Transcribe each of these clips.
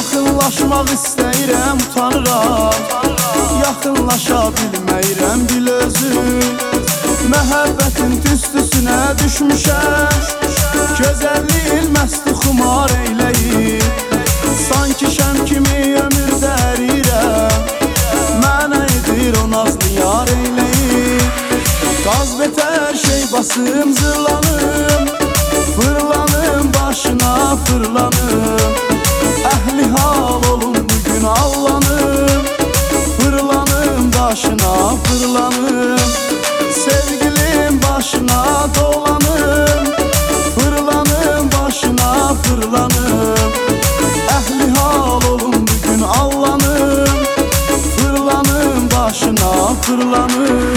Yaxınlaşmaq istəyirəm, utanıram. Yaxınlaşa bilməyirəm, bil özüm. Məhəbbətin tüstüsünə düşmüşəm. Gözəlliyin məsti xumar eyləyir. Sanki şəm kimi ömür dərirəm. Mənə edir o nazlı yar eyləyir. Qaz betər şey basım zırlanım. Fırlanım başına fırlanım. Əhli hal olun bugün allanım. Fırlanım başına fırlanım. Sevgilim başına dolanım. Fırlanım başına fırlanım. Əhli hal olun bugün allanım. Fırlanım başına fırlanım.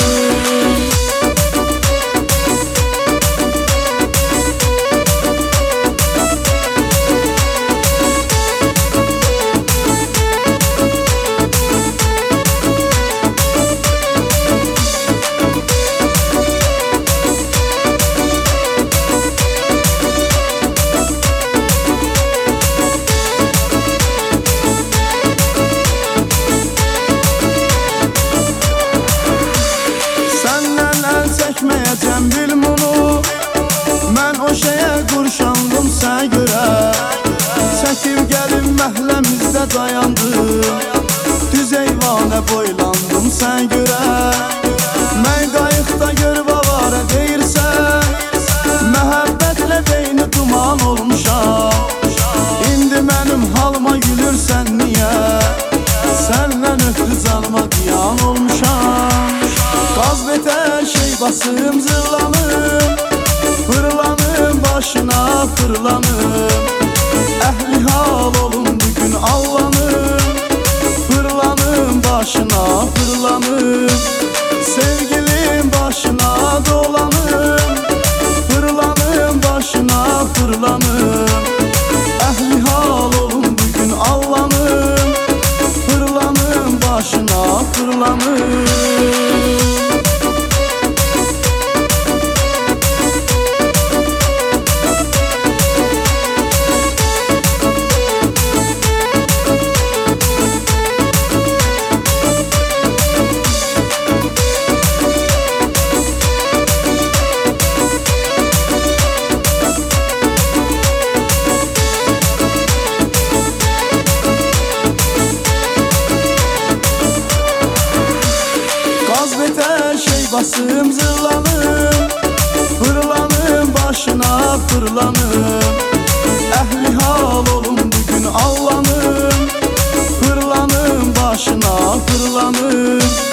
Çəkməyəcəm bil bunu. Mən o şeyə qurşandım sən görə. Çəkib gəlib məhləmizdə dayandım. Düz eyvanə boylandım sən görə. Mən qayıqda gör bavarə deyirsən. Məhəbbətlə beyni duman olmuşam. İndi mənim halıma gülürsən niyə? Səndən ötürü canıma diyan olmuşam. Qaz betər şey basım zırlanım. Fırlanım başına fırlanım. Əhli hal olun bugün allanım. Fırlanım başına fırlanım. Sevgilim başına dolanım. Fırlanım başına fırlanım. Əhli hal olun bugün allanım. Fırlanım başına fırlanım. Basım zırlanım. Fırlanım başına fırlanım. Əhli hal olun bugün allanım. Fırlanım başına fırlanım.